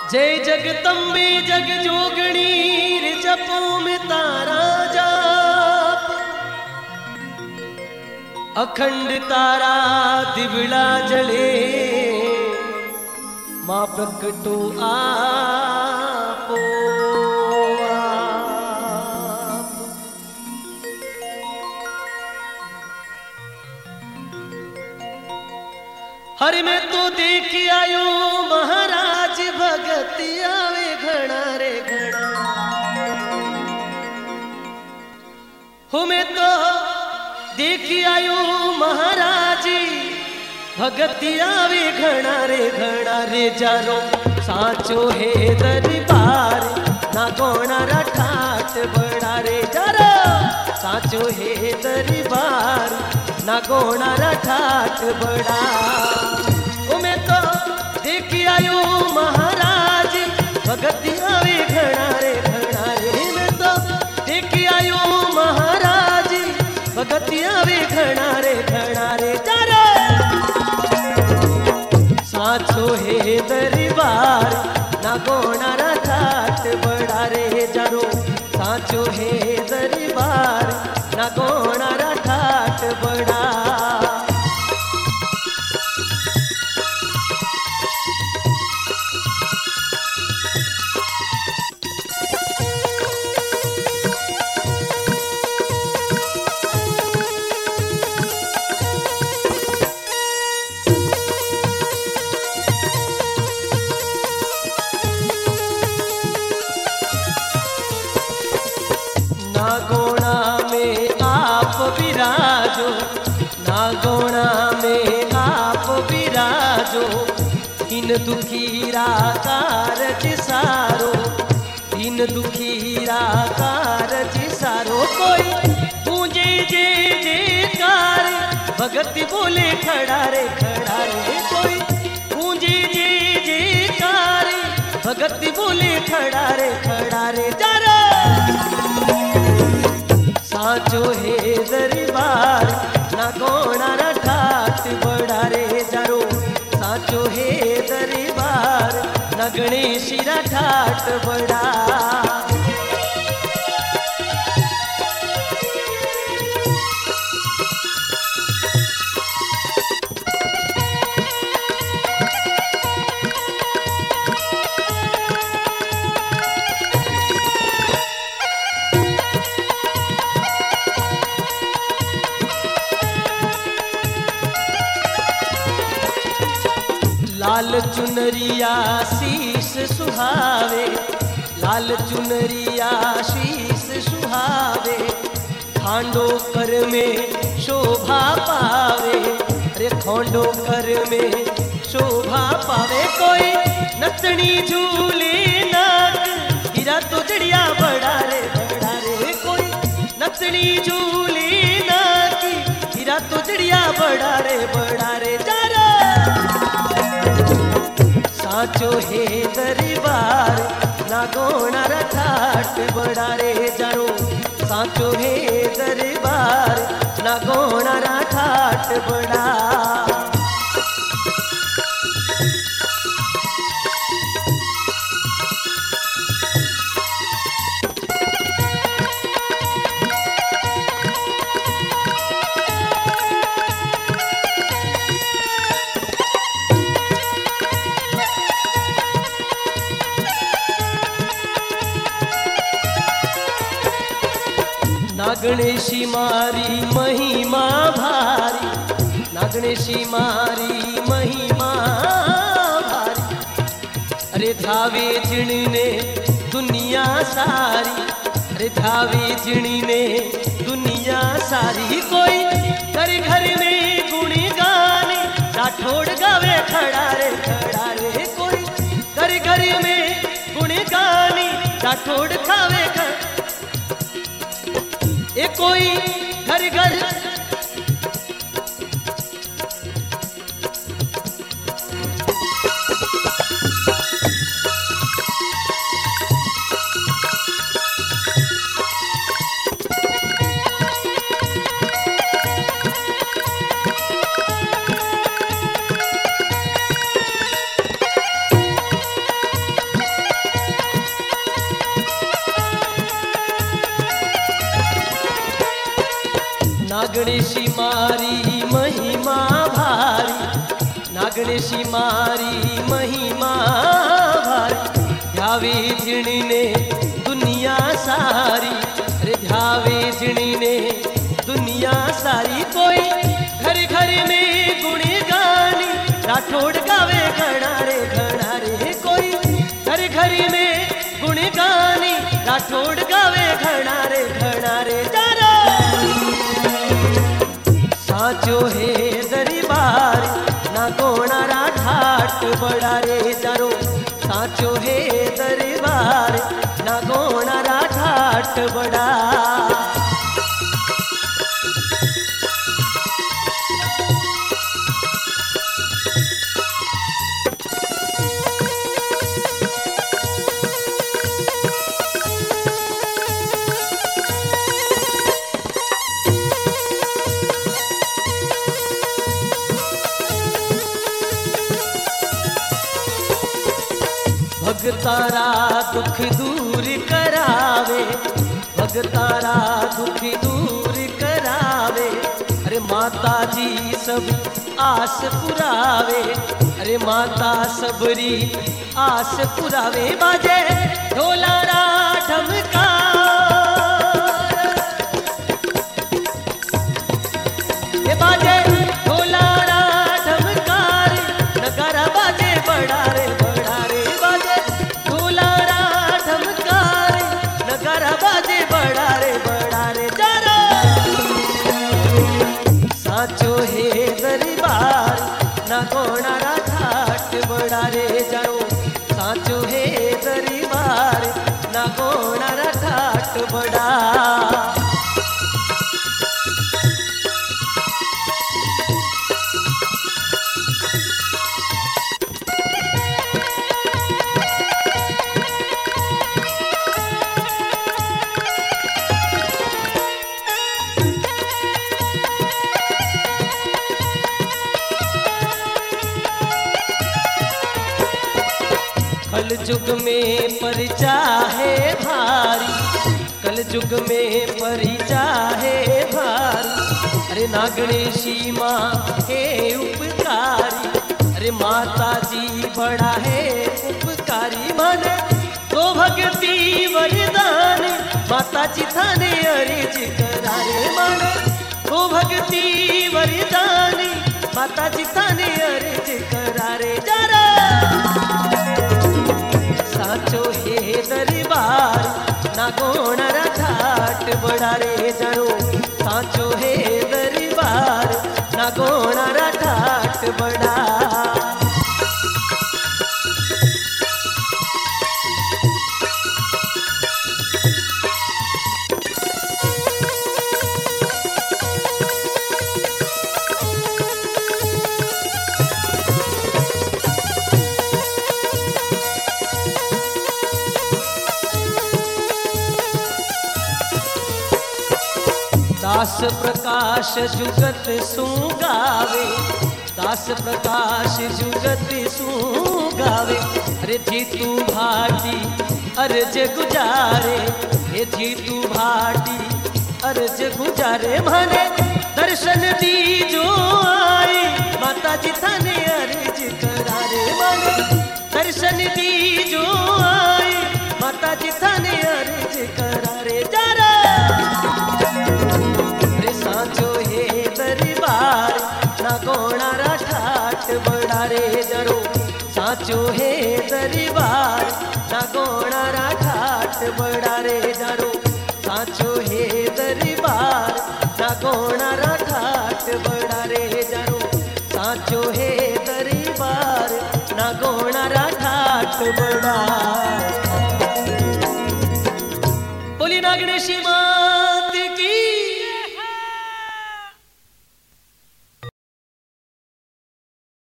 जय जगदम्बे जग जोगणी रे जपो में तारा जाप अखंड तारा दिवड़ा जले मां प्रकटो आपो आप। हर मैं तो देख आयो महाराज भगत आवे घना रे घना हो मैं तो देख आयो महाराज भगत आवे घना रे जारो साचो है दरबार ना गोना रा ठाट बड़ा रे जारो साचो है दरबार ना गोना रा ठाट बड़ा ओ मैं तो देख आयो महाराज भगत आवे घना रे मैं तो देख आयो महाराज भगत आवे घना रे जारो साचो है दरबार ना गोना रा ठाट बड़ा रे जारो साचो है दरबार ना गोना रा ठाट बड़ा। दिन दुखीरा कारज सारो दिन दुखीरा कारज सारो कोई पूंजे जे कार भगत बोले खड़ा रे कोई पूंजे जे कार भगत बोले खड़ा रे जारो साचो है दरबार ना गोना रा ठाट बड़ा रे जारो साचो है दरबार न गणेश रा ठाट बड़ा। लाल चुनरिया शीश सुहावे लाल चुनरिया शीश सुहावे खांडो कर में शोभा पावे अरे खांडो कर में शोभा पावे कोई नचनी झूले नाक हीरा तो जड़िया बड़ा रे कोई नचनी झूले नाक हीरा तो जड़िया बड़ा रे जारो साचो है दरबार ना गोना रा ठाट बड़ा रे जारो साचो है दरबार ना गोना रा ठाट बड़ा। नागणेशी मारी महिमा भारी नागणेशी मारी महिमा भारी अरे धावे जिणने दुनिया सारी अरे धावे जिणने दुनिया सारी कोई घर में गुण गाने राठौड़ गावे खड़ा रे कोई घर में गुण गाने राठौड़ खावे ए कोई घर नागणेशी मारी महिमा भारी, नागणेशी मारी महिमा भारी, ध्यावे जिणीने दुनिया सारी, अरे ध्यावे जिणीने दुनिया सारी। कोई घर घर में गुण गानी राठौड़ गावे घना रे, कोई घर घर में गुण गानी राठौड़ गावे घना रे जारो। साचो है दरबार ना गोणारा ठाट बड़ा रे जारो, साचो है दरबार ना गोणारा ठाट बड़ा। भगतारा दुख दूर करावे, भगतारा दुख दूर करावे, अरे माता जी सब आस पुरावे, अरे माता सबरी आस पुरावे। बाजे ढोलारा ढमका, बाजे ढोलारा ढमकार, नगारा बाजे बड़ा रे, बड़ा रे जारो। साचो है दरबार ना गोणारा ठाट बड़ा रे जारो, साचो है दरबार ना गोणारा ठाट बड़ा। कल युग में परिचा है भारी, कल युग में परिचा है भारी, अरे नागणेशी माँ है उपकारी, अरे माता जी बड़ा है उपकारी। माने तो भक्ति वरदान माता जी थाने अर्ज करारे, माने तो भक्ति वरदान माता जी थाने अर्ज करारे जारा। साचो है दरबार ना गोणारा ठाट बड़ा रे जारो, साचो है दरबार ना गोणारा ठाट बड़ा। दास प्रकाश जुगत सुगावे, दास प्रकाश जुगत सुगावे, अरे जीतू भाटी अर्ज गुजारे, हे जीतू भाटी अर्ज गुजारे। माने दर्शन दी जो आई माता जी थाने अर्ज करारे, माने दर्शन दी जो आई माता जी थाने अर्ज करारे जारा। साचो है दरबार ना गोणारा ठाट बड़ा रे जारो, साचो है दरबार ना गोणारा ठाट बड़ा रे जारो, साचो है दरबार ना गोणारा ठाट बड़ा रे जारो, साचो है दरबार ना गोणारा ठाट बड़ा।